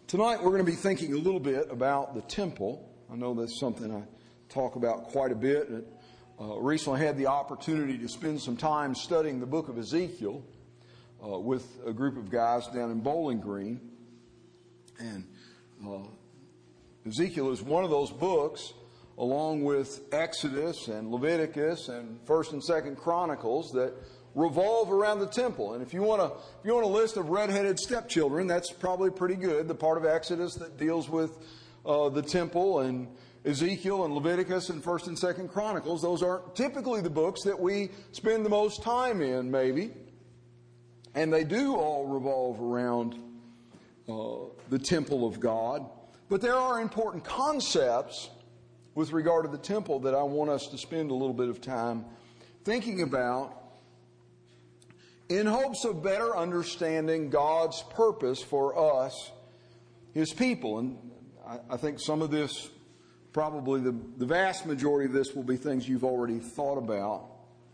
Tonight we're going to be thinking a little bit about the temple. I know that's something I talk about quite a bit. Recently had the opportunity to spend some time studying the book of Ezekiel with a group of guys down in Bowling Green. And Ezekiel is one of those books, along with Exodus and Leviticus and 1st and 2nd Chronicles, that revolve around the temple. And if you want a list of redheaded stepchildren, that's probably pretty good. The part of Exodus that deals with the temple, and Ezekiel and Leviticus and 1st and 2nd Chronicles, those aren't typically the books that we spend the most time in, maybe. And they do all revolve around the temple of God. But there are important concepts with regard to the temple that I want us to spend a little bit of time thinking about, in hopes of better understanding God's purpose for us, His people. And I think some of this, probably the vast majority of this, will be things you've already thought about.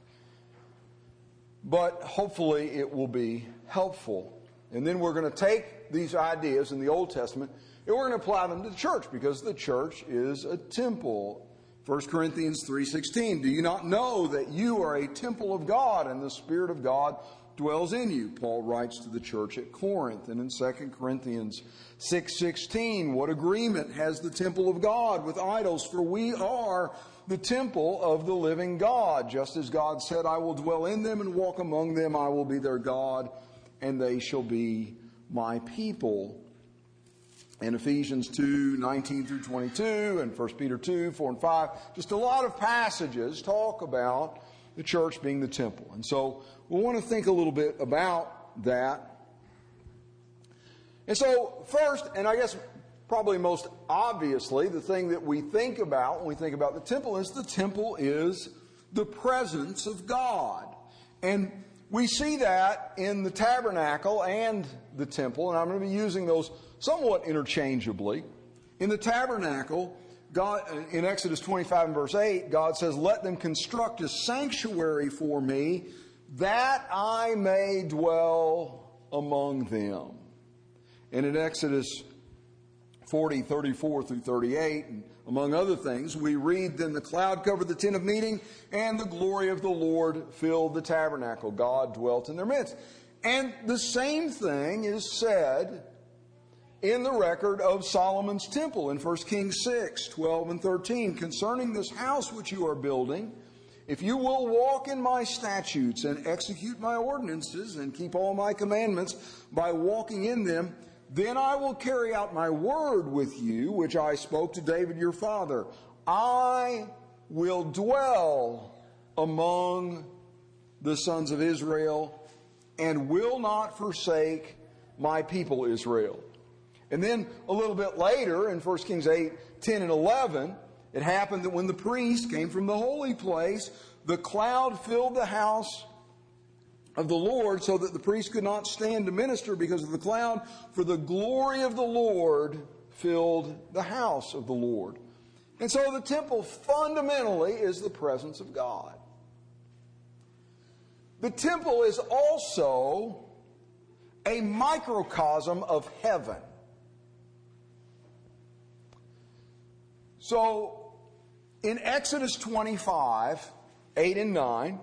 But hopefully it will be helpful. And then we're going to take these ideas in the Old Testament and we're going to apply them to the church, because the church is a temple. 1 Corinthians 3:16, do you not know that you are a temple of God and the Spirit of God dwells in you? Paul writes to the church at Corinth. And in 2 Corinthians 6:16, what agreement has the temple of God with idols? For we are the temple of the living God. Just as God said, I will dwell in them and walk among them. I will be their God and they shall be my people. And Ephesians 2:19 through 22 and 1 Peter 2:4 and 5, just a lot of passages talk about the church being the temple. And so we want to think a little bit about that. And so first, and I guess probably most obviously, the thing that we think about when we think about the temple is the presence of God. And we see that in the tabernacle and the temple, and I'm going to be using those somewhat interchangeably. In the tabernacle, God, in Exodus 25 and verse 8, God says, let them construct a sanctuary for me, that I may dwell among them. And in Exodus 40:34 through 38, and among other things, we read, then the cloud covered the tent of meeting, and the glory of the Lord filled the tabernacle. God dwelt in their midst. And the same thing is said in the record of Solomon's temple in 1 Kings 6:12 and 13. Concerning this house which you are building, if you will walk in my statutes and execute my ordinances and keep all my commandments by walking in them, then I will carry out my word with you, which I spoke to David your father. I will dwell among the sons of Israel and will not forsake my people Israel. And then a little bit later in 1 Kings 8:10 and 11, it happened that when the priest came from the holy place, the cloud filled the house of the Lord, so that the priest could not stand to minister because of the cloud, for the glory of the Lord filled the house of the Lord. And so the temple fundamentally is the presence of God. The temple is also a microcosm of heaven. So in Exodus 25, 8 and 9,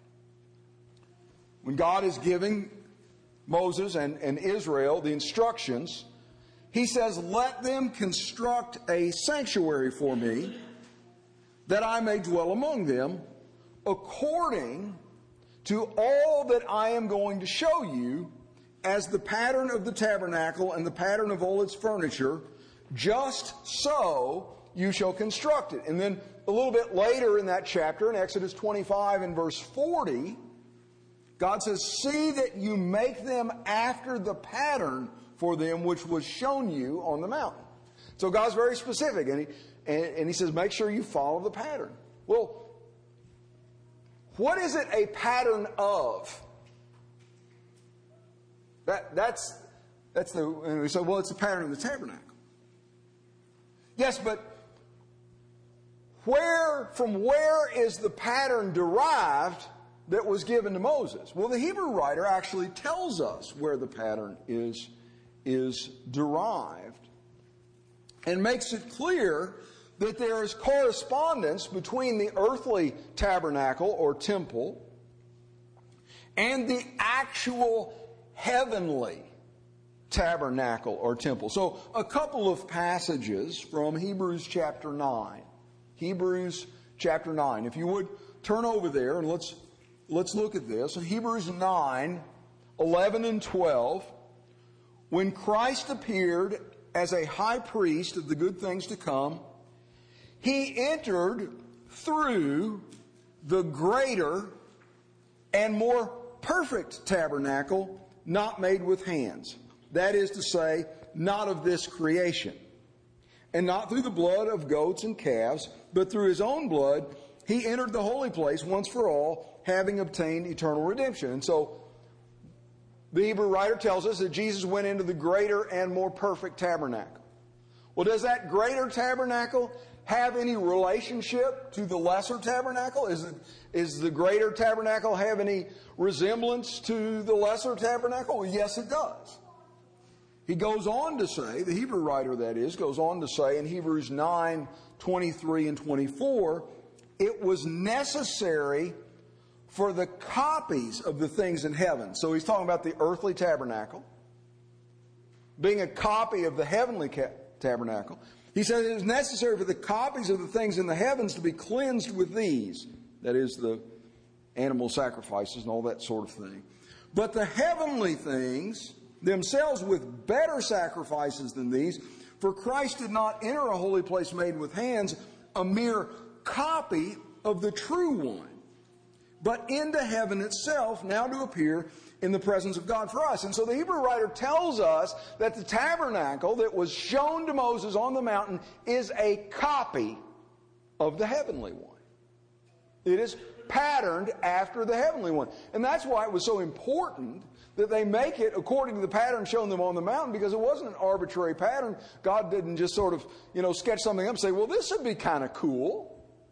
when God is giving Moses and Israel the instructions, He says, let them construct a sanctuary for me, that I may dwell among them, according to all that I am going to show you, as the pattern of the tabernacle and the pattern of all its furniture, just so you shall construct it. And then a little bit later in that chapter, in Exodus 25 and verse 40, God says, see that you make them after the pattern for them which was shown you on the mountain. So God's very specific, and He says, make sure you follow the pattern. Well, what is it a pattern of? That's and we say, well, it's a pattern of the tabernacle. Yes, but from where is the pattern derived that was given to Moses? Well, the Hebrew writer actually tells us where the pattern is is derived, and makes it clear that there is correspondence between the earthly tabernacle or temple and the actual heavenly tabernacle or temple. So a couple of passages from Hebrews chapter 9. Hebrews chapter 9. If you would turn over there and let's look at this. In Hebrews 9, 11 and 12, when Christ appeared as a high priest of the good things to come, He entered through the greater and more perfect tabernacle, not made with hands. That is to say, not of this creation. And not through the blood of goats and calves, but through His own blood, He entered the holy place once for all, having obtained eternal redemption. And so, the Hebrew writer tells us that Jesus went into the greater and more perfect tabernacle. Well, does that greater tabernacle have any relationship to the lesser tabernacle? Is the greater tabernacle have any resemblance to the lesser tabernacle? Well, yes, it does. He goes on to say, the Hebrew writer that is, goes on to say in Hebrews 9, 23 and 24, it was necessary for the copies of the things in heaven. So he's talking about the earthly tabernacle being a copy of the heavenly tabernacle. He says it was necessary for the copies of the things in the heavens to be cleansed with these. That is, the animal sacrifices and all that sort of thing. But the heavenly things themselves with better sacrifices than these, for Christ did not enter a holy place made with hands, a mere copy of the true one, but into heaven itself, now to appear in the presence of God for us. And so the Hebrew writer tells us that the tabernacle that was shown to Moses on the mountain is a copy of the heavenly one. It is patterned after the heavenly one. And that's why it was so important that they make it according to the pattern shown them on the mountain, because it wasn't an arbitrary pattern. God didn't just sort of, sketch something up and say, well, this would be kind of cool.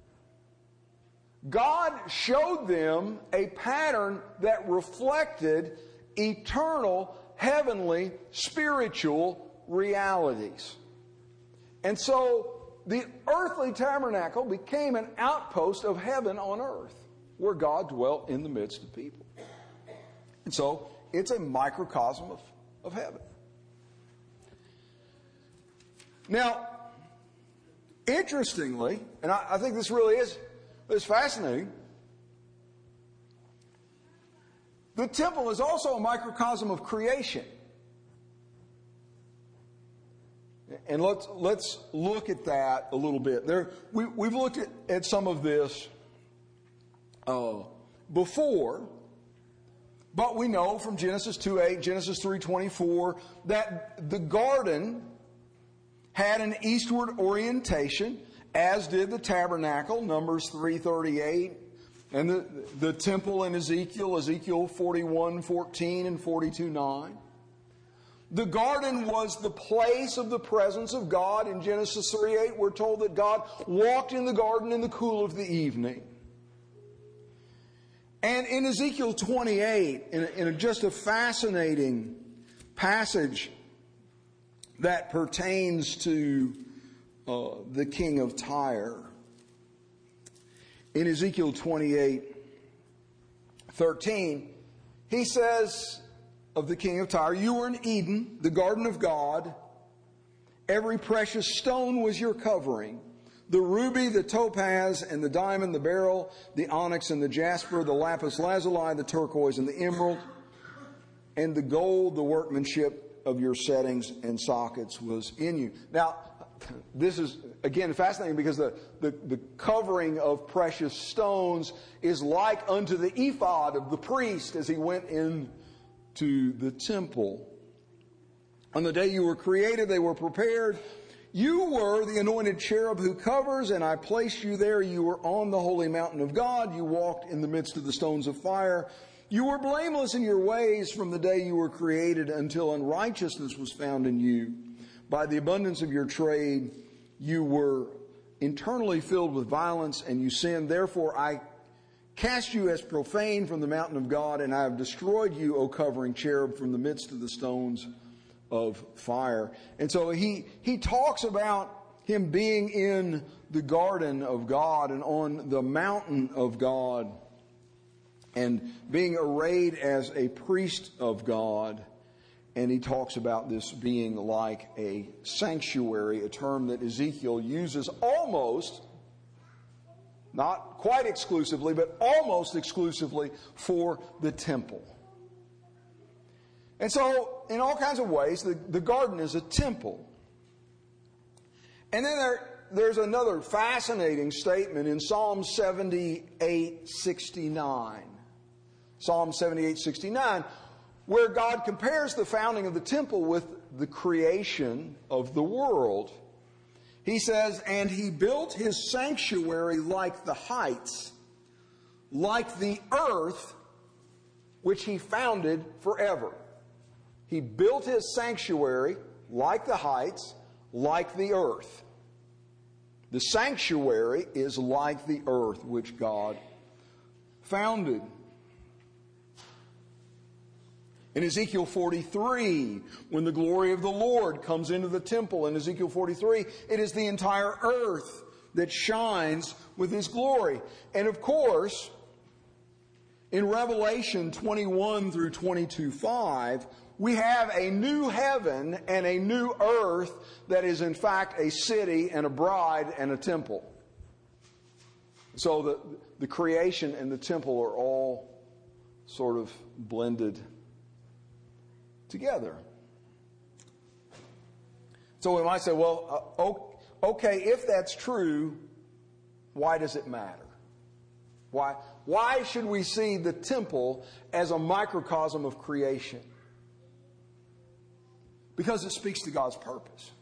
God showed them a pattern that reflected eternal, heavenly, spiritual realities. And so the earthly tabernacle became an outpost of heaven on earth, where God dwelt in the midst of people. And so it's a microcosm of heaven. Now, interestingly, and I think this really is fascinating, the temple is also a microcosm of creation. And let's look at that a little bit. We've looked at some of this before, but we know from Genesis 2:8, Genesis 3:24, that the garden had an eastward orientation, as did the tabernacle, Numbers 3:38, and the temple in Ezekiel 41:14 and 42:9. The garden was the place of the presence of God. In Genesis 3:8, we're told that God walked in the garden in the cool of the evening. And in Ezekiel 28, in just a fascinating passage that pertains to the king of Tyre, in Ezekiel 28:13, he says of the king of Tyre, "You were in Eden, the garden of God. Every precious stone was your covering. The ruby, the topaz, and the diamond, the beryl, the onyx and the jasper, the lapis lazuli, the turquoise and the emerald, and the gold, the workmanship of your settings and sockets was in you." Now, this is, again, fascinating, because the covering of precious stones is like unto the ephod of the priest as he went into the temple. On the day you were created, they were prepared. You were the anointed cherub who covers, and I placed you there. You were on the holy mountain of God. You walked in the midst of the stones of fire. You were blameless in your ways from the day you were created until unrighteousness was found in you. By the abundance of your trade, you were internally filled with violence, and you sinned. Therefore, I cast you as profane from the mountain of God, and I have destroyed you, O covering cherub, from the midst of the stones of fire. And so he talks about him being in the garden of God and on the mountain of God and being arrayed as a priest of God. And he talks about this being like a sanctuary, a term that Ezekiel uses almost, not quite exclusively, but almost exclusively for the temple. And so, in all kinds of ways, the garden is a temple. And then there's another fascinating statement in Psalm 78:69. Psalm 78:69, where God compares the founding of the temple with the creation of the world. He says, "And he built his sanctuary like the heights, like the earth which he founded forever." He built his sanctuary like the heights, like the earth. The sanctuary is like the earth which God founded. In Ezekiel 43, when the glory of the Lord comes into the temple, in Ezekiel 43, it is the entire earth that shines with His glory. And of course, in Revelation 21 through 22:5, we have a new heaven and a new earth that is in fact a city and a bride and a temple. So the creation and the temple are all sort of blended together. So we might say, well, okay, if that's true, why does it matter? Why should we see the temple as a microcosm of creation? Because it speaks to God's purpose.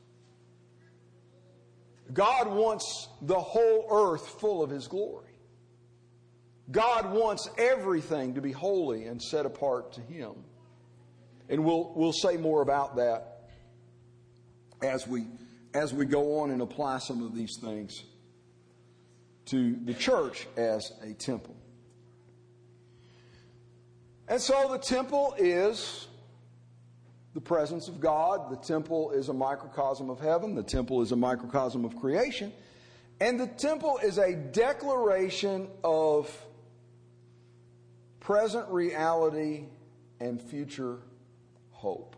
God wants the whole earth full of His glory. God wants everything to be holy and set apart to Him. And we'll say more about that as we go on and apply some of these things to the church as a temple. And so the temple is the presence of God. The temple is a microcosm of heaven. The temple is a microcosm of creation. And the temple is a declaration of present reality and future hope.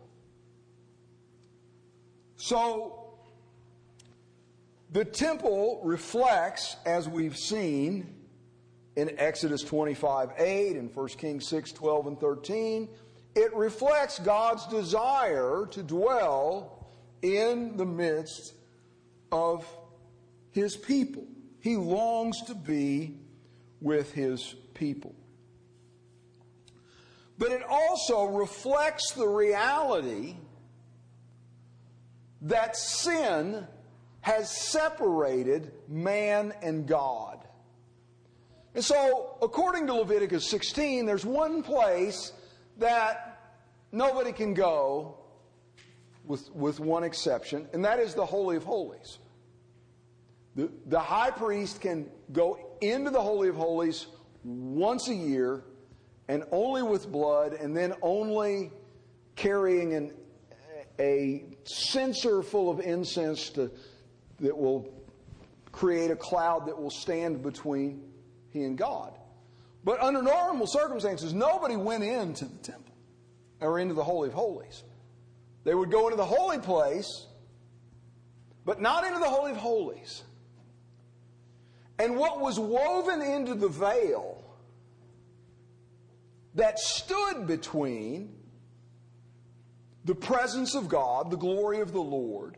So, the temple reflects, as we've seen in Exodus 25:8 and 1 Kings 6:12 and 13, it reflects God's desire to dwell in the midst of His people. He longs to be with His people. But it also reflects the reality that sin has separated man and God. And so, according to Leviticus 16, there's one place that nobody can go with one exception, and that is the Holy of Holies. The high priest can go into the Holy of Holies once a year, and only with blood, and then only carrying a censer full of incense that will create a cloud that will stand between he and God. But under normal circumstances, nobody went into the temple or into the Holy of Holies. They would go into the holy place, but not into the Holy of Holies. And what was woven into the veil that stood between the presence of God, the glory of the Lord,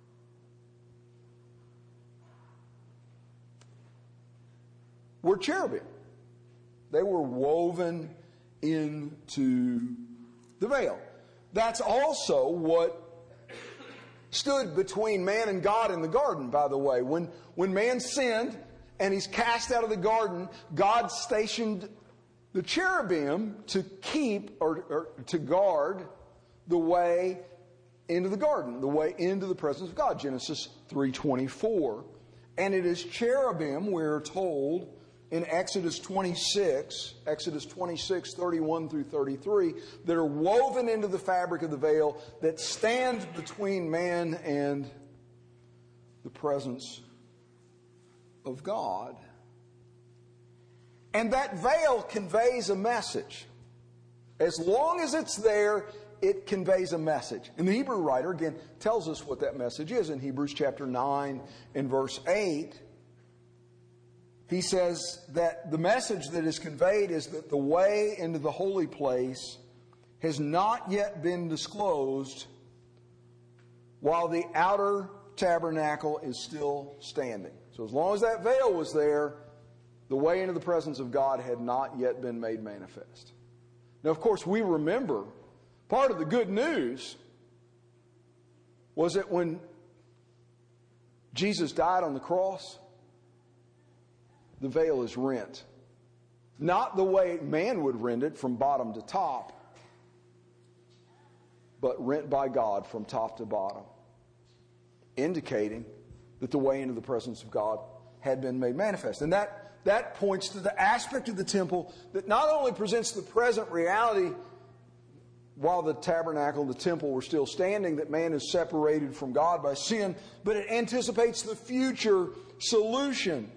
were cherubim. They were woven into the veil. That's also what stood between man and God in the garden, by the way. When man sinned and he's cast out of the garden, God stationed the cherubim to keep or to guard the way into the garden, the way into the presence of God. Genesis 3:24. And it is cherubim, we're told, in Exodus 26, 31 through 33, that are woven into the fabric of the veil that stand between man and the presence of God. And that veil conveys a message. As long as it's there, it conveys a message. And the Hebrew writer, again, tells us what that message is in Hebrews chapter 9 and verse 8. He says that the message that is conveyed is that the way into the holy place has not yet been disclosed while the outer tabernacle is still standing. So as long as that veil was there, the way into the presence of God had not yet been made manifest. Now, of course, we remember part of the good news was that when Jesus died on the cross, the veil is rent. Not the way man would rent it from bottom to top, but rent by God from top to bottom, indicating that the way into the presence of God had been made manifest. And that points to the aspect of the temple that not only presents the present reality while the tabernacle and the temple were still standing, that man is separated from God by sin, but it anticipates the future solution.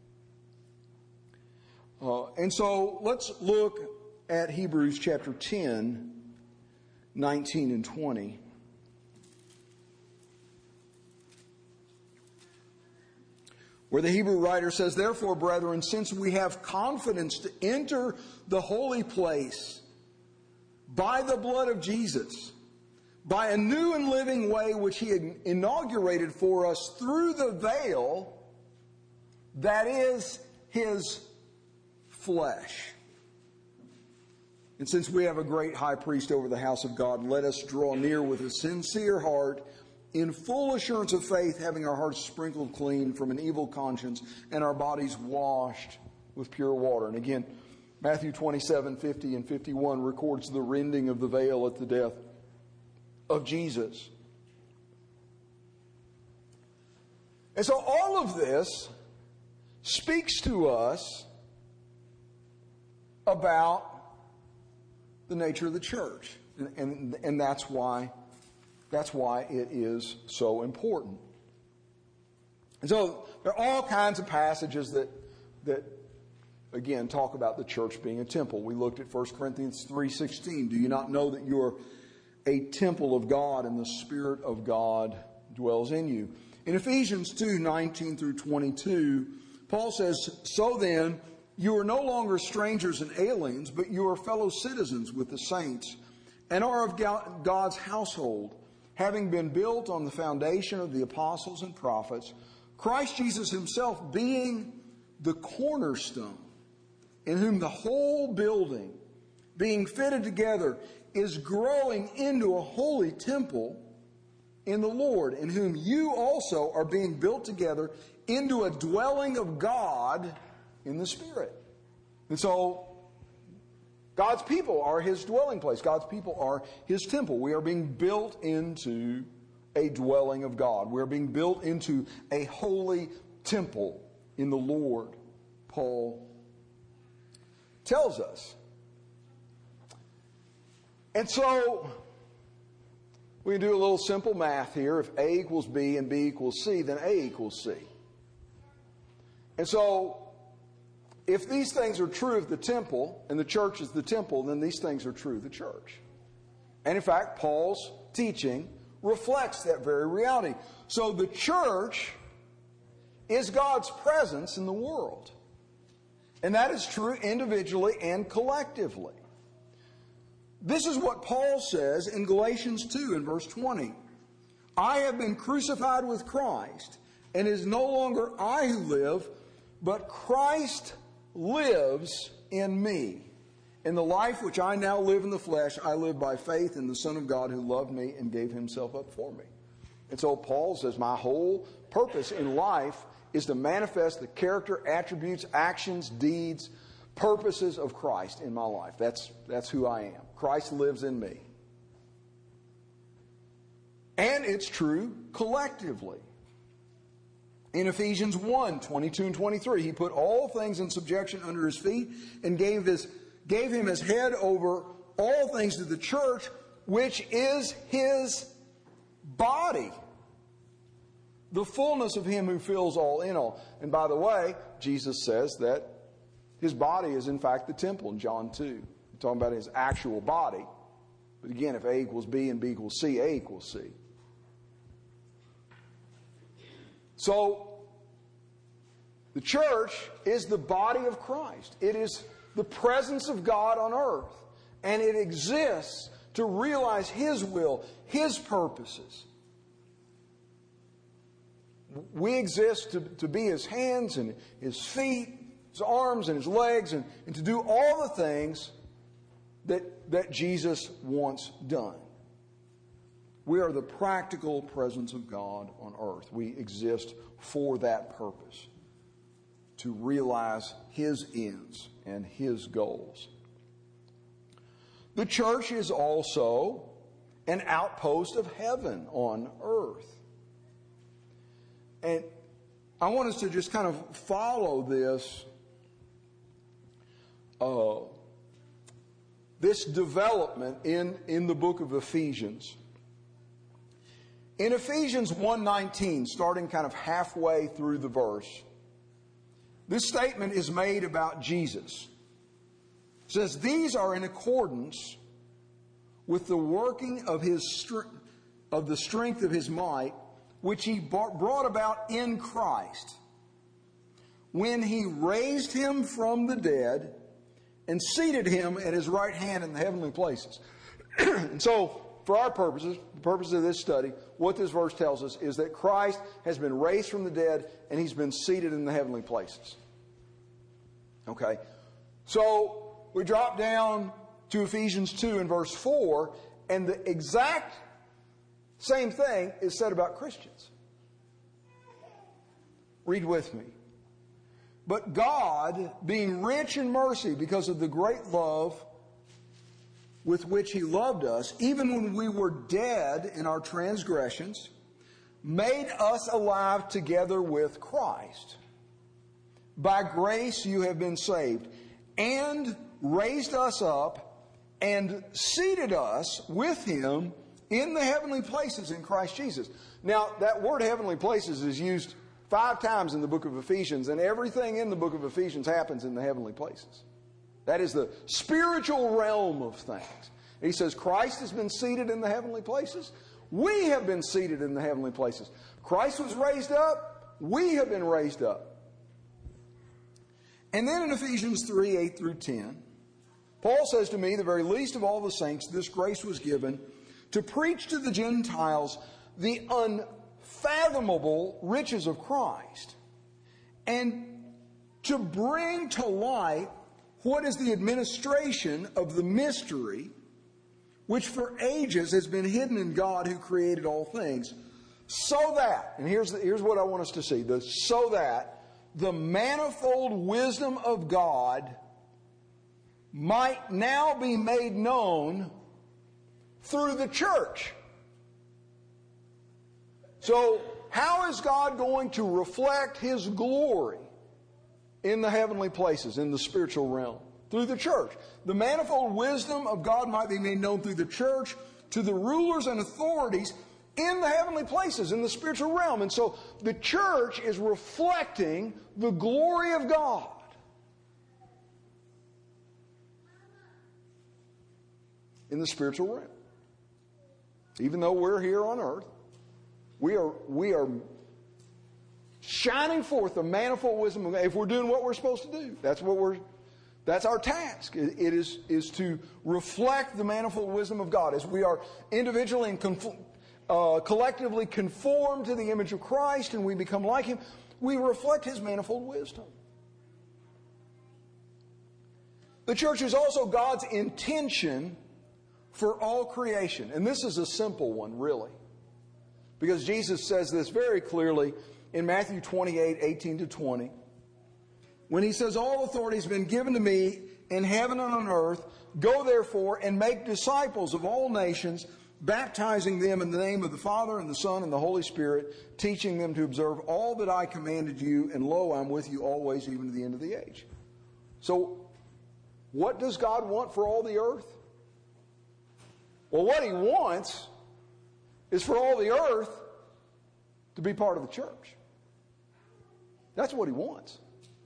And so let's look at Hebrews chapter 10, 19 and 20. Where the Hebrew writer says, "Therefore, brethren, since we have confidence to enter the holy place by the blood of Jesus, by a new and living way which He inaugurated for us through the veil, that is His flesh. And since we have a great high priest over the house of God, let us draw near with a sincere heart, in full assurance of faith, having our hearts sprinkled clean from an evil conscience and our bodies washed with pure water." And again, Matthew 27, 50 and 51 records the rending of the veil at the death of Jesus. And so all of this speaks to us about the nature of the church. And that's why it is so important. And so there are all kinds of passages that again talk about the church being a temple. We looked at 1 Corinthians 3:16. "Do you not know that you are a temple of God and the Spirit of God dwells in you?" In Ephesians 2:19 through 22, Paul says, "So then, you are no longer strangers and aliens, but you are fellow citizens with the saints and are of God's household, having been built on the foundation of the apostles and prophets, Christ Jesus Himself being the cornerstone, in whom the whole building, being fitted together, is growing into a holy temple in the Lord, in whom you also are being built together into a dwelling of God in the Spirit." And so God's people are His dwelling place. God's people are His temple. We are being built into a dwelling of God. We are being built into a holy temple in the Lord, Paul tells us. And so we can do a little simple math here. If A equals B and B equals C, then A equals C. And so if these things are true of the temple, and the church is the temple, then these things are true of the church. And in fact, Paul's teaching reflects that very reality. So the church is God's presence in the world. And that is true individually and collectively. This is what Paul says in Galatians 2 in verse 20. "I have been crucified with Christ, and it is no longer I who live, but Christ lives in me. In the life which I now live in the flesh, I live by faith in the Son of God who loved me and gave Himself up for me." And so Paul says, my whole purpose in life is to manifest the character, attributes, actions, deeds, purposes of Christ in my life. That's who I am. Christ lives in me. And it's true collectively. In Ephesians 1, 22 and 23, he put all things in subjection under his feet and gave him as head over all things to the church, which is his body, the fullness of him who fills all in all. And by the way, Jesus says that his body is in fact the temple in John 2. We're talking about his actual body. But again, if A equals B and B equals C, A equals C. So, the church is the body of Christ. It is the presence of God on earth. And it exists to realize His will, His purposes. We exist to be His hands and His feet, His arms and His legs, and to do all the things that Jesus wants done. We are the practical presence of God on earth. We exist for that purpose, to realize His ends and His goals. The church is also an outpost of heaven on earth. And I want us to just kind of follow this development in the book of Ephesians. In Ephesians 1:19, starting kind of halfway through the verse, this statement is made about Jesus. It says, "These are in accordance with the working of the strength of His might, which He brought about in Christ, when He raised Him from the dead and seated Him at His right hand in the heavenly places." And so, for our purposes, the purpose of this study, what this verse tells us is that Christ has been raised from the dead and He's been seated in the heavenly places. Okay? So, we drop down to Ephesians 2 and verse 4, and the exact same thing is said about Christians. Read with me. "But God, being rich in mercy because of the great love with which He loved us, even when we were dead in our transgressions, made us alive together with Christ. By grace you have been saved, and raised us up and seated us with Him in the heavenly places in Christ Jesus." Now, that word heavenly places is used 5 times in the book of Ephesians, and everything in the book of Ephesians happens in the heavenly places. That is the spiritual realm of things. He says Christ has been seated in the heavenly places. We have been seated in the heavenly places. Christ was raised up. We have been raised up. And then in Ephesians 3, 8 through 10, Paul says to me, "The very least of all the saints, this grace was given to preach to the Gentiles the unfathomable riches of Christ, and to bring to light what is the administration of the mystery, which for ages has been hidden in God who created all things, so that," and here's what I want us to see, so that the manifold wisdom of God might now be made known through the church. So, how is God going to reflect His glory in the heavenly places, in the spiritual realm? Through the church. The manifold wisdom of God might be made known through the church to the rulers and authorities in the heavenly places, in the spiritual realm. And so, the church is reflecting the glory of God. In the spiritual realm. Even though we're here on earth, we are shining forth the manifold wisdom of God. If we're doing what we're supposed to do, that's our task. It is to reflect the manifold wisdom of God as we are individually and collectively conformed to the image of Christ and we become like Him. We reflect His manifold wisdom. The church is also God's intention for all creation. And this is a simple one, really. Because Jesus says this very clearly in Matthew 28, 18 to 20. When He says, "All authority has been given to me in heaven and on earth. Go therefore and make disciples of all nations, baptizing them in the name of the Father and the Son and the Holy Spirit, teaching them to observe all that I commanded you, and lo, I'm with you always, even to the end of the age. So, what does God want for all the earth? Well, what He wants is for all the earth to be part of the church. That's what He wants.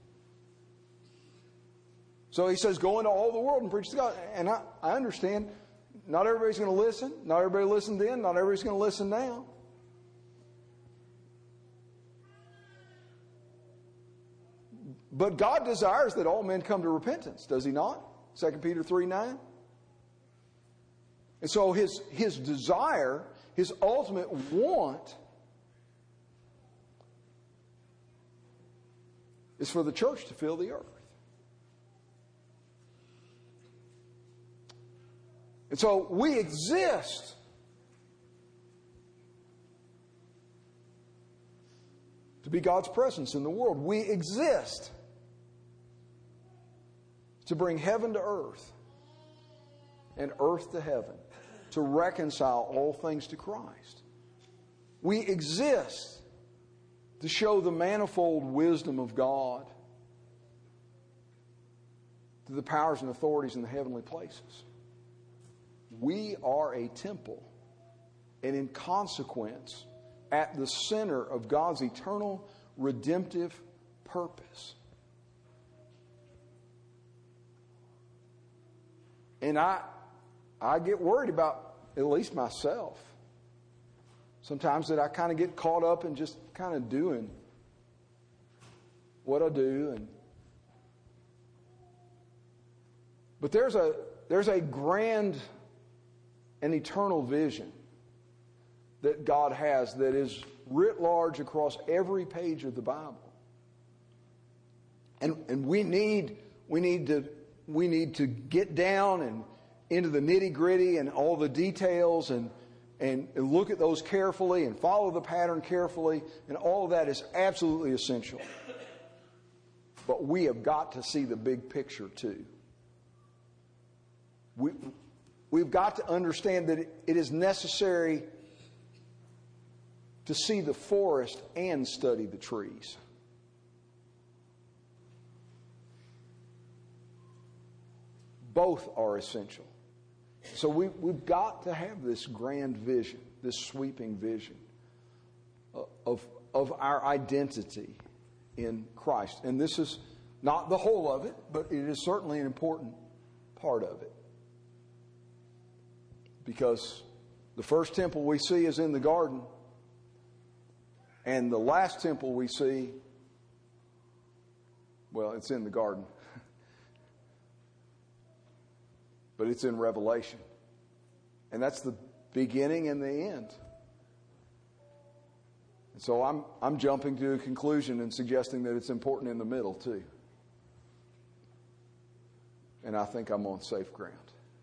So He says, go into all the world and preach to God. And I understand, not everybody's going to listen. Not everybody listened then. Not everybody's going to listen now. But God desires that all men come to repentance, does He not? 2 Peter 3:9. And so His desire, His ultimate want, is for the church to fill the earth. And so we exist to be God's presence in the world. We exist to bring heaven to earth and earth to heaven, to reconcile all things to Christ. We exist to show the manifold wisdom of God to the powers and authorities in the heavenly places. We are a temple, and in consequence, at the center of God's eternal redemptive purpose. And I get worried about, at least myself, sometimes that I kind of get caught up in just kind of doing what I do. But there's a grand and eternal vision that God has that is writ large across every page of the Bible. And we need to get down and into the nitty-gritty and all the details and look at those carefully and follow the pattern carefully, and all of that is absolutely essential. But we have got to see the big picture too. We've got to understand that it is necessary to see the forest and study the trees. Both are essential. So we've got to have this grand vision, this sweeping vision of our identity in Christ. And this is not the whole of it, but it is certainly an important part of it. Because the first temple we see is in the garden, and the last temple we see, well, it's in the garden. But it's in Revelation. And that's the beginning and the end. And so I'm jumping to a conclusion and suggesting that it's important in the middle too. And I think I'm on safe ground.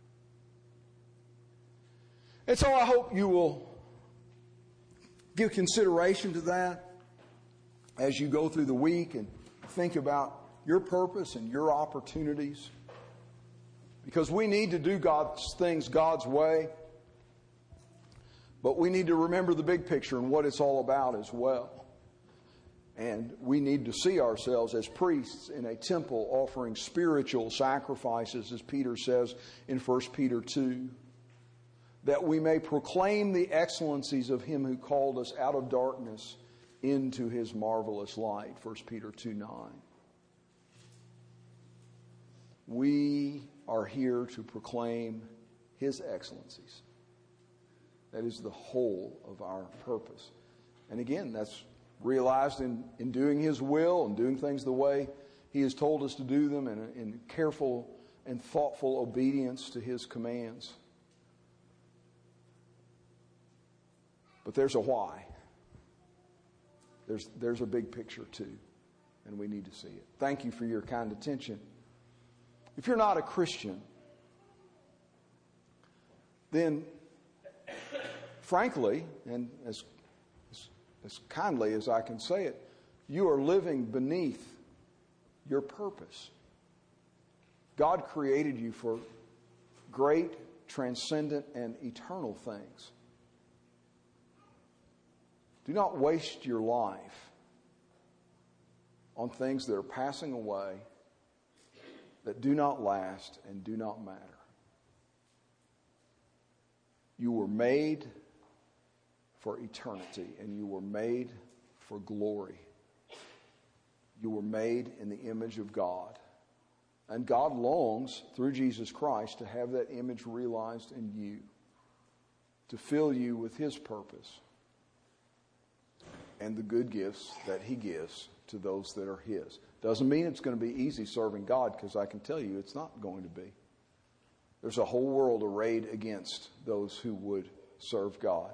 And so I hope you will give consideration to that as you go through the week and think about your purpose and your opportunities. Because we need to do God's things God's way. But we need to remember the big picture and what it's all about as well. And we need to see ourselves as priests in a temple offering spiritual sacrifices, as Peter says in 1 Peter 2. That we may proclaim the excellencies of Him who called us out of darkness into His marvelous light. 1 Peter 2:9. We are here to proclaim His excellencies. That is the whole of our purpose. And again, that's realized in doing His will and doing things the way He has told us to do them, in careful and thoughtful obedience to His commands. But there's a why. There's a big picture too, and we need to see it. Thank you for your kind attention. If you're not a Christian, then frankly, and as kindly as I can say it, you are living beneath your purpose. God created you for great, transcendent and eternal things. Do not waste your life on things that are passing away, that do not last and do not matter. You were made for eternity, and you were made for glory. You were made in the image of God. And God longs, through Jesus Christ, to have that image realized in you, to fill you with His purpose and the good gifts that He gives to those that are His. Doesn't mean it's going to be easy serving God, because I can tell you it's not going to be. There's a whole world arrayed against those who would serve God.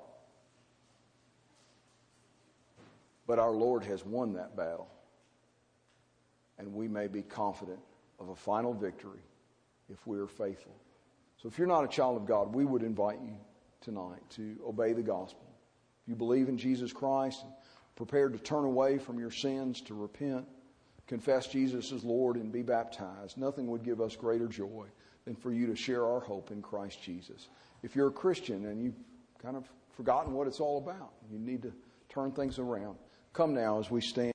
But our Lord has won that battle. And we may be confident of a final victory if we are faithful. So if you're not a child of God, we would invite you tonight to obey the gospel. If you believe in Jesus Christ, prepared to turn away from your sins, to repent, confess Jesus as Lord, and be baptized, nothing would give us greater joy than for you to share our hope in Christ Jesus. If you're a Christian and you've kind of forgotten what it's all about, you need to turn things around, come now as we stand.